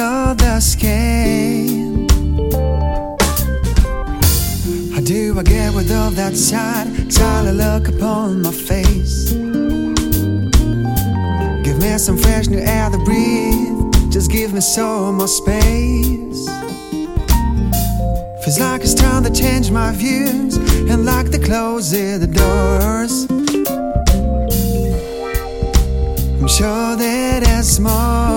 of the skin. How do I get rid of that sad look upon my face? Give me some fresh new air to breathe, just give me some more space. Feels like it's time to change my views and like to close the doors. I'm sure that there's more